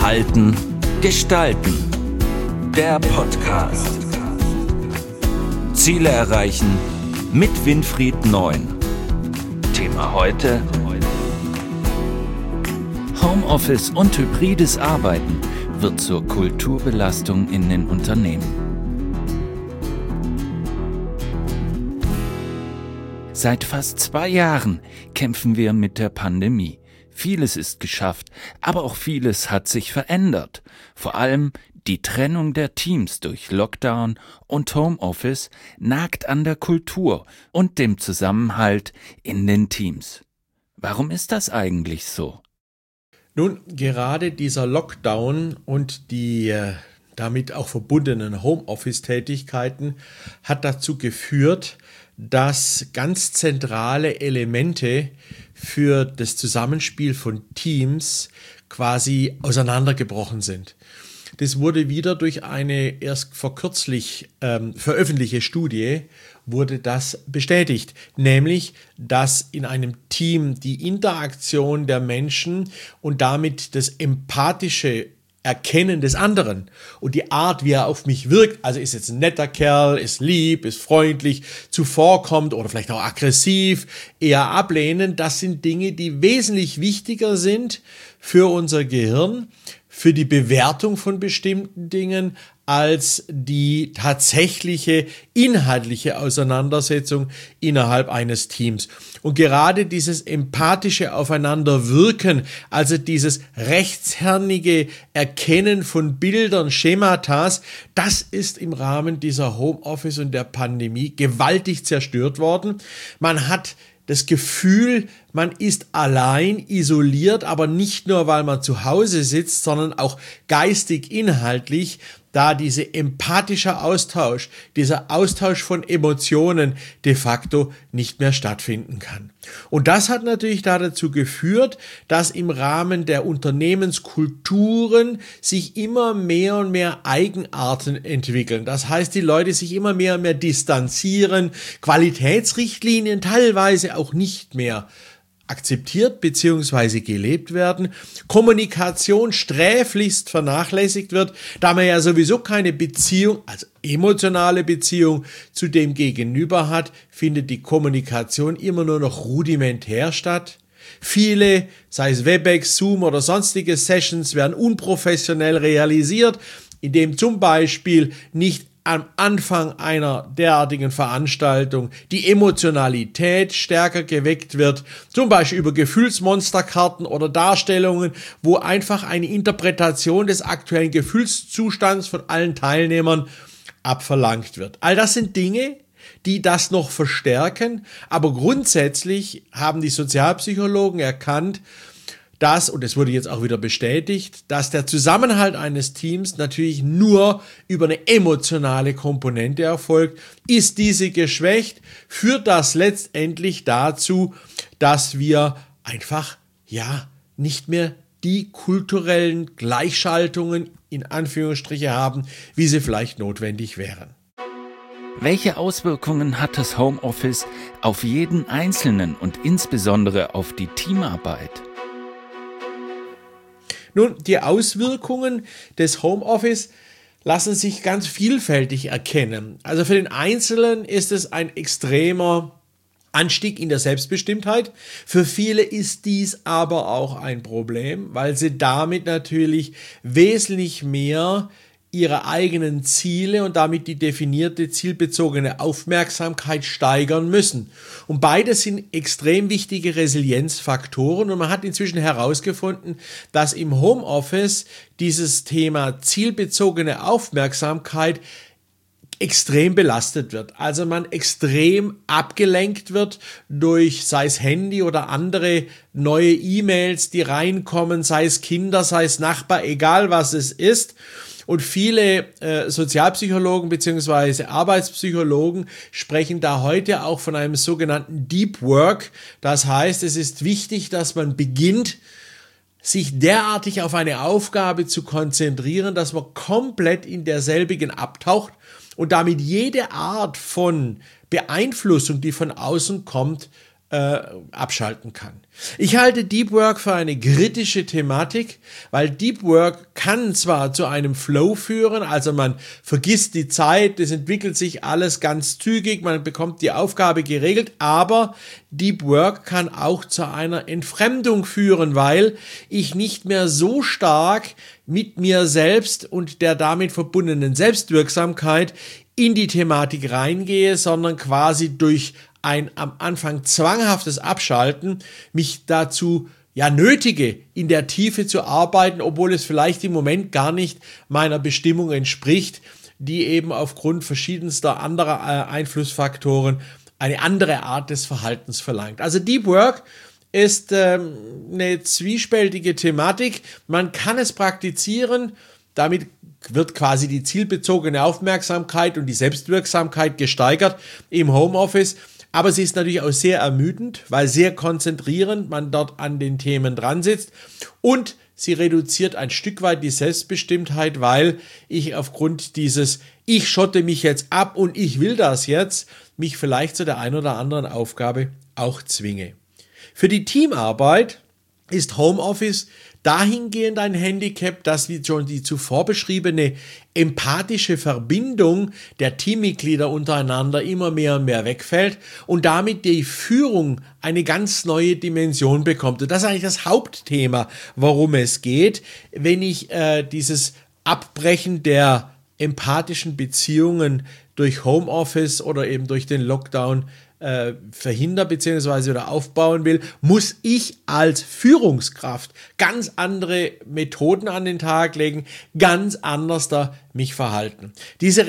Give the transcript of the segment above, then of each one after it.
Halten, Gestalten. Der Podcast. Ziele erreichen mit Winfried Neun. Thema heute: Homeoffice und hybrides Arbeiten wird zur Kulturbelastung in den Unternehmen. Seit fast 2 Jahren kämpfen wir mit der Pandemie. Vieles ist geschafft, aber auch vieles hat sich verändert. Vor allem die Trennung der Teams durch Lockdown und Homeoffice nagt an der Kultur und dem Zusammenhalt in den Teams. Warum ist das eigentlich so? Nun, gerade dieser Lockdown und die damit auch verbundenen Homeoffice-Tätigkeiten hat dazu geführt, dass ganz zentrale Elemente für das Zusammenspiel von Teams quasi auseinandergebrochen sind. Das wurde wieder durch eine erst vor kürzlich veröffentlichte Studie wurde das bestätigt, nämlich, dass in einem Team die Interaktion der Menschen und damit das empathische Erkennen des anderen und die Art, wie er auf mich wirkt, also ist jetzt ein netter Kerl, ist lieb, ist freundlich, zuvorkommt oder vielleicht auch aggressiv, eher ablehnend, das sind Dinge, die wesentlich wichtiger sind für unser Gehirn, für die Bewertung von bestimmten Dingen, als die tatsächliche inhaltliche Auseinandersetzung innerhalb eines Teams. Und gerade dieses empathische Aufeinanderwirken, also dieses rechtshernige Erkennen von Bildern, Schematas, das ist im Rahmen dieser Homeoffice und der Pandemie gewaltig zerstört worden. Man hat das Gefühl, man ist allein, isoliert, aber nicht nur, weil man zu Hause sitzt, sondern auch geistig, inhaltlich, da dieser empathische Austausch, dieser Austausch von Emotionen de facto nicht mehr stattfinden kann. Und das hat natürlich dazu geführt, dass im Rahmen der Unternehmenskulturen sich immer mehr und mehr Eigenarten entwickeln. Das heißt, die Leute sich immer mehr und mehr distanzieren, Qualitätsrichtlinien teilweise auch nicht mehr akzeptiert bzw. gelebt werden, Kommunikation sträflichst vernachlässigt wird, da man ja sowieso keine Beziehung, also emotionale Beziehung zu dem Gegenüber hat, findet die Kommunikation immer nur noch rudimentär statt. Viele, sei es Webex, Zoom oder sonstige Sessions, werden unprofessionell realisiert, indem zum Beispiel nicht am Anfang einer derartigen Veranstaltung die Emotionalität stärker geweckt wird, zum Beispiel über Gefühlsmonsterkarten oder Darstellungen, wo einfach eine Interpretation des aktuellen Gefühlszustands von allen Teilnehmern abverlangt wird. All das sind Dinge, die das noch verstärken, aber grundsätzlich haben die Sozialpsychologen erkannt, dass, und es wurde jetzt auch wieder bestätigt, dass der Zusammenhalt eines Teams natürlich nur über eine emotionale Komponente erfolgt. Ist diese geschwächt, führt das letztendlich dazu, dass wir einfach, nicht mehr die kulturellen Gleichschaltungen in Anführungsstriche haben, wie sie vielleicht notwendig wären. Welche Auswirkungen hat das Homeoffice auf jeden Einzelnen und insbesondere auf die Teamarbeit? Nun, die Auswirkungen des Homeoffice lassen sich ganz vielfältig erkennen. Also für den Einzelnen ist es ein extremer Anstieg in der Selbstbestimmtheit. Für viele ist dies aber auch ein Problem, weil sie damit natürlich wesentlich mehr ihre eigenen Ziele und damit die definierte zielbezogene Aufmerksamkeit steigern müssen. Und beides sind extrem wichtige Resilienzfaktoren und man hat inzwischen herausgefunden, dass im Homeoffice dieses Thema zielbezogene Aufmerksamkeit extrem belastet wird. Also man extrem abgelenkt wird durch, sei es Handy oder andere neue E-Mails, die reinkommen, sei es Kinder, sei es Nachbar, egal was es ist. Und viele Sozialpsychologen bzw. Arbeitspsychologen sprechen da heute auch von einem sogenannten Deep Work. Das heißt, es ist wichtig, dass man beginnt, sich derartig auf eine Aufgabe zu konzentrieren, dass man komplett in derselbigen abtaucht und damit jede Art von Beeinflussung, die von außen kommt, abschalten kann. Ich halte Deep Work für eine kritische Thematik, weil Deep Work kann zwar zu einem Flow führen, also man vergisst die Zeit, es entwickelt sich alles ganz zügig, man bekommt die Aufgabe geregelt, aber Deep Work kann auch zu einer Entfremdung führen, weil ich nicht mehr so stark mit mir selbst und der damit verbundenen Selbstwirksamkeit in die Thematik reingehe, sondern quasi durch ein am Anfang zwanghaftes Abschalten mich dazu nötige, in der Tiefe zu arbeiten, obwohl es vielleicht im Moment gar nicht meiner Bestimmung entspricht, die eben aufgrund verschiedenster anderer Einflussfaktoren eine andere Art des Verhaltens verlangt. Also Deep Work ist eine zwiespältige Thematik. Man kann es praktizieren, damit wird quasi die zielbezogene Aufmerksamkeit und die Selbstwirksamkeit gesteigert im Homeoffice. Aber sie ist natürlich auch sehr ermüdend, weil sehr konzentrierend man dort an den Themen dran sitzt. Und sie reduziert ein Stück weit die Selbstbestimmtheit, weil ich aufgrund dieses ich schotte mich jetzt ab und ich will das jetzt, mich vielleicht zu der einen oder anderen Aufgabe auch zwinge. Für die Teamarbeit ist Homeoffice dahingehend ein Handicap, dass wie schon die zuvor beschriebene empathische Verbindung der Teammitglieder untereinander immer mehr und mehr wegfällt und damit die Führung eine ganz neue Dimension bekommt. Und das ist eigentlich das Hauptthema, worum es geht, wenn ich dieses Abbrechen der empathischen Beziehungen durch Homeoffice oder eben durch den Lockdown verhindern bzw. oder aufbauen will, muss ich als Führungskraft ganz andere Methoden an den Tag legen, ganz anders da mich verhalten. Diese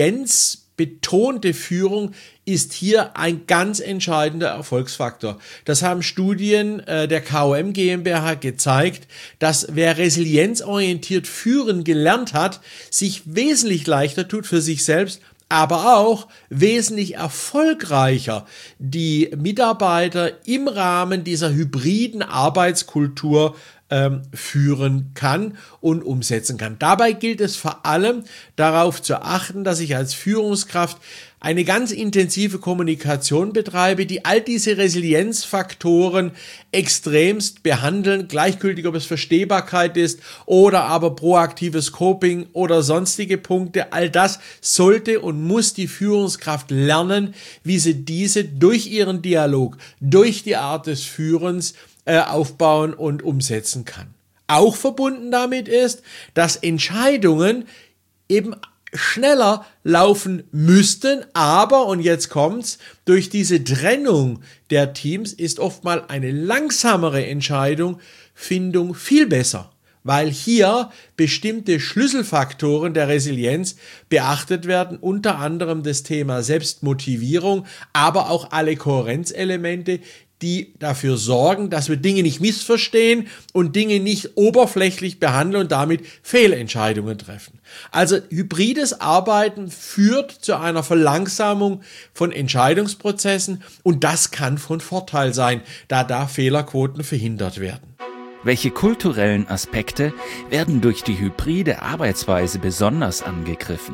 resilienzbetonte Führung ist hier ein ganz entscheidender Erfolgsfaktor. Das haben Studien der KOM GmbH gezeigt, dass wer resilienzorientiert führen gelernt hat, sich wesentlich leichter tut für sich selbst, aber auch wesentlich erfolgreicher die Mitarbeiter im Rahmen dieser hybriden Arbeitskultur führen kann und umsetzen kann. Dabei gilt es vor allem darauf zu achten, dass ich als Führungskraft eine ganz intensive Kommunikation betreibe, die all diese Resilienzfaktoren extremst behandeln, gleichgültig ob es Verstehbarkeit ist oder aber proaktives Coping oder sonstige Punkte. All das sollte und muss die Führungskraft lernen, wie sie diese durch ihren Dialog, durch die Art des Führens aufbauen und umsetzen kann. Auch verbunden damit ist, dass Entscheidungen eben schneller laufen müssten, aber, und jetzt kommt's, durch diese Trennung der Teams ist oftmals eine langsamere Entscheidungsfindung viel besser, weil hier bestimmte Schlüsselfaktoren der Resilienz beachtet werden, unter anderem das Thema Selbstmotivierung, aber auch alle Kohärenzelemente, die dafür sorgen, dass wir Dinge nicht missverstehen und Dinge nicht oberflächlich behandeln und damit Fehlentscheidungen treffen. Also hybrides Arbeiten führt zu einer Verlangsamung von Entscheidungsprozessen und das kann von Vorteil sein, da Fehlerquoten verhindert werden. Welche kulturellen Aspekte werden durch die hybride Arbeitsweise besonders angegriffen?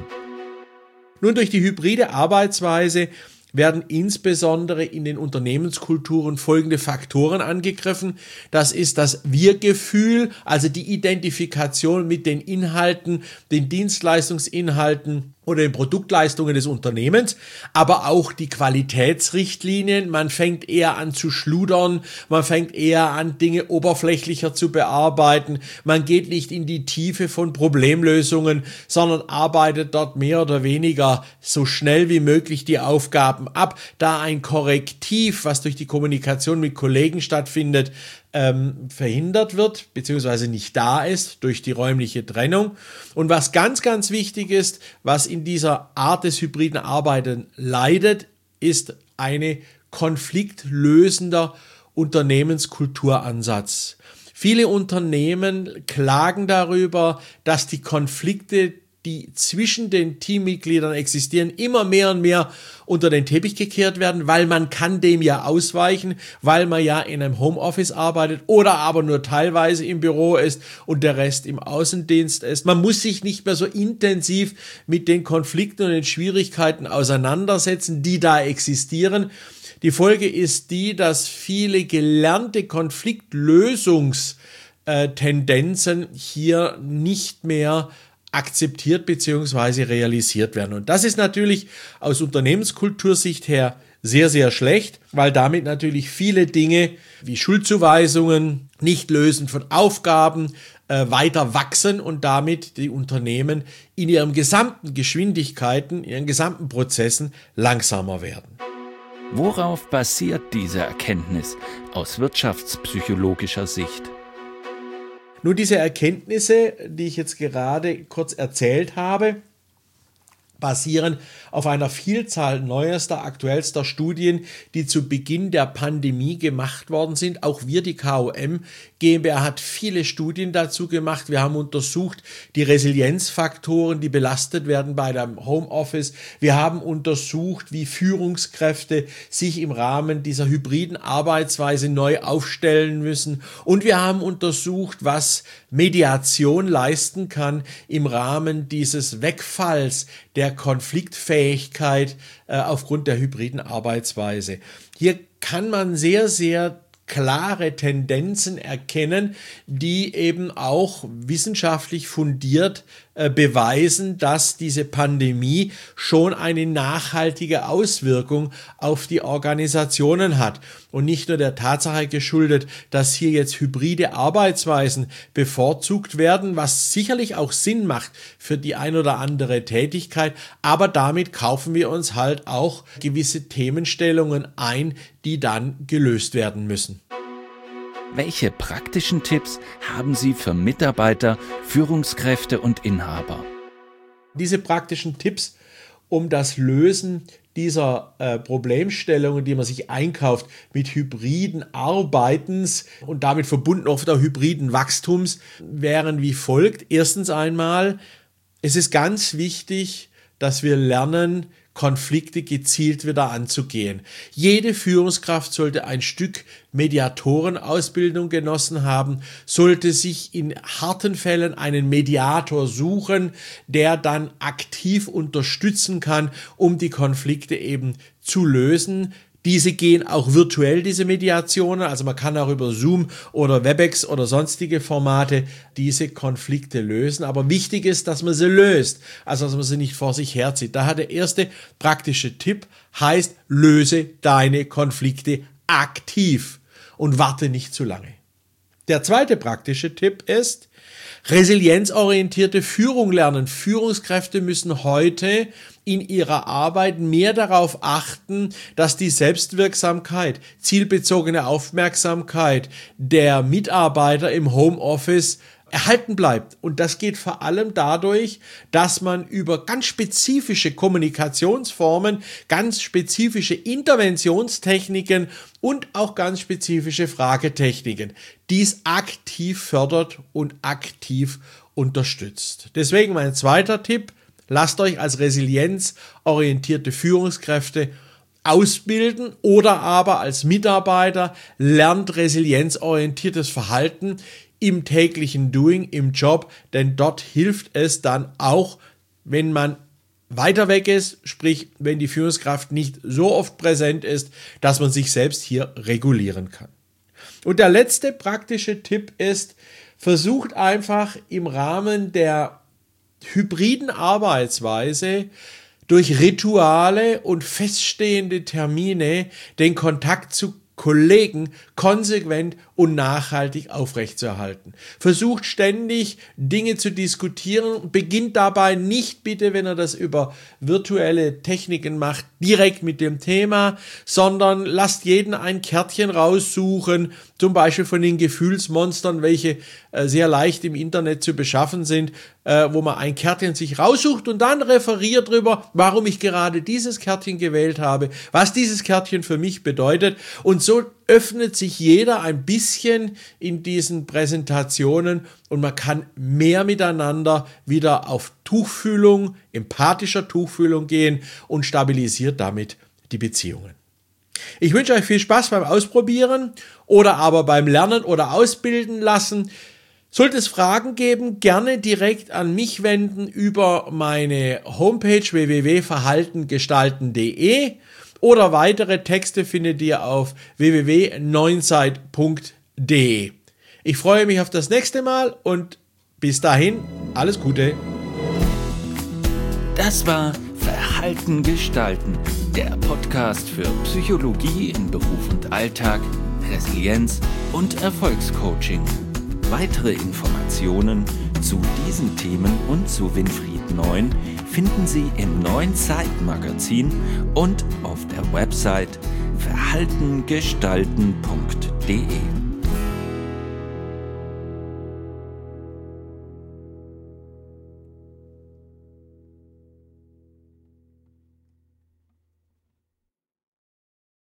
Nun, durch die hybride Arbeitsweise werden insbesondere in den Unternehmenskulturen folgende Faktoren angegriffen. Das ist das Wir-Gefühl, also die Identifikation mit den Inhalten, den Dienstleistungsinhalten oder den Produktleistungen des Unternehmens, aber auch die Qualitätsrichtlinien. Man fängt eher an zu schludern, man fängt eher an, Dinge oberflächlicher zu bearbeiten, man geht nicht in die Tiefe von Problemlösungen, sondern arbeitet dort mehr oder weniger so schnell wie möglich die Aufgaben ab, da ein Korrektiv, was durch die Kommunikation mit Kollegen stattfindet, verhindert wird, beziehungsweise nicht da ist durch die räumliche Trennung. Und was ganz, ganz wichtig ist, was in dieser Art des hybriden Arbeiten leidet, ist eine konfliktlösender Unternehmenskulturansatz. Viele Unternehmen klagen darüber, dass die Konflikte, die zwischen den Teammitgliedern existieren, immer mehr und mehr unter den Teppich gekehrt werden, weil man kann dem ja ausweichen, weil man ja in einem Homeoffice arbeitet oder aber nur teilweise im Büro ist und der Rest im Außendienst ist. Man muss sich nicht mehr so intensiv mit den Konflikten und den Schwierigkeiten auseinandersetzen, die da existieren. Die Folge ist die, dass viele gelernte Konfliktlösungstendenzen hier nicht mehr akzeptiert bzw. realisiert werden. Und das ist natürlich aus Unternehmenskultursicht her sehr, sehr schlecht, weil damit natürlich viele Dinge wie Schuldzuweisungen, Nichtlösen von Aufgaben weiter wachsen und damit die Unternehmen in ihren gesamten Geschwindigkeiten, in ihren gesamten Prozessen langsamer werden. Worauf basiert diese Erkenntnis aus wirtschaftspsychologischer Sicht? Nun, diese Erkenntnisse, die ich jetzt gerade kurz erzählt habe, basieren auf einer Vielzahl neuester, aktuellster Studien, die zu Beginn der Pandemie gemacht worden sind. Auch wir, die KOM GmbH, hat viele Studien dazu gemacht. Wir haben untersucht die Resilienzfaktoren, die belastet werden bei dem Homeoffice. Wir haben untersucht, wie Führungskräfte sich im Rahmen dieser hybriden Arbeitsweise neu aufstellen müssen. Und wir haben untersucht, was Mediation leisten kann im Rahmen dieses Wegfalls der Konfliktfähigkeit aufgrund der hybriden Arbeitsweise. Hier kann man sehr, sehr klare Tendenzen erkennen, die eben auch wissenschaftlich fundiert beweisen, dass diese Pandemie schon eine nachhaltige Auswirkung auf die Organisationen hat. Und nicht nur der Tatsache geschuldet, dass hier jetzt hybride Arbeitsweisen bevorzugt werden, was sicherlich auch Sinn macht für die ein oder andere Tätigkeit, aber damit kaufen wir uns halt auch gewisse Themenstellungen ein, die dann gelöst werden müssen. Welche praktischen Tipps haben Sie für Mitarbeiter, Führungskräfte und Inhaber? Diese praktischen Tipps, um das Lösen dieser Problemstellungen, die man sich einkauft, mit hybriden Arbeitens und damit verbunden oft auch hybriden Wachstums, wären wie folgt. Erstens einmal, es ist ganz wichtig, dass wir lernen, Konflikte gezielt wieder anzugehen. Jede Führungskraft sollte ein Stück Mediatorenausbildung genossen haben, sollte sich in harten Fällen einen Mediator suchen, der dann aktiv unterstützen kann, um die Konflikte eben zu lösen. Diese gehen auch virtuell, diese Mediationen, also man kann auch über Zoom oder Webex oder sonstige Formate diese Konflikte lösen, aber wichtig ist, dass man sie löst, also dass man sie nicht vor sich herzieht. Daher der erste praktische Tipp heißt, löse deine Konflikte aktiv und warte nicht zu lange. Der zweite praktische Tipp ist, resilienzorientierte Führung lernen. Führungskräfte müssen heute in ihrer Arbeit mehr darauf achten, dass die Selbstwirksamkeit, zielbezogene Aufmerksamkeit der Mitarbeiter im Homeoffice erhalten bleibt. Und das geht vor allem dadurch, dass man über ganz spezifische Kommunikationsformen, ganz spezifische Interventionstechniken und auch ganz spezifische Fragetechniken dies aktiv fördert und aktiv unterstützt. Deswegen mein zweiter Tipp: Lasst euch als resilienzorientierte Führungskräfte ausbilden oder aber als Mitarbeiter lernt resilienzorientiertes Verhalten im täglichen Doing, im Job, denn dort hilft es dann auch, wenn man weiter weg ist, sprich, wenn die Führungskraft nicht so oft präsent ist, dass man sich selbst hier regulieren kann. Und der letzte praktische Tipp ist, versucht einfach im Rahmen der hybriden Arbeitsweise durch Rituale und feststehende Termine den Kontakt zu Kollegen konsequent und nachhaltig aufrechtzuerhalten. Versucht ständig Dinge zu diskutieren, beginnt dabei nicht bitte, wenn ihr das über virtuelle Techniken macht, direkt mit dem Thema, sondern lasst jeden ein Kärtchen raussuchen, zum Beispiel von den Gefühlsmonstern, welche sehr leicht im Internet zu beschaffen sind, wo man ein Kärtchen sich raussucht und dann referiert darüber, warum ich gerade dieses Kärtchen gewählt habe, was dieses Kärtchen für mich bedeutet, und so öffnet sich jeder ein bisschen in diesen Präsentationen und man kann mehr miteinander wieder auf Tuchfühlung, empathischer Tuchfühlung gehen und stabilisiert damit die Beziehungen. Ich wünsche euch viel Spaß beim Ausprobieren oder aber beim Lernen oder Ausbilden lassen. Sollte es Fragen geben, gerne direkt an mich wenden über meine Homepage www.verhaltengestalten.de oder weitere Texte findet ihr auf www.neunzeit.de. Ich freue mich auf das nächste Mal und bis dahin alles Gute. Das war Verhalten gestalten, der Podcast für Psychologie in Beruf und Alltag, Resilienz und Erfolgscoaching. Weitere Informationen zu diesen Themen und zu Winfried Neun finden Sie im Neuen Zeitmagazin und auf der Website verhaltengestalten.de.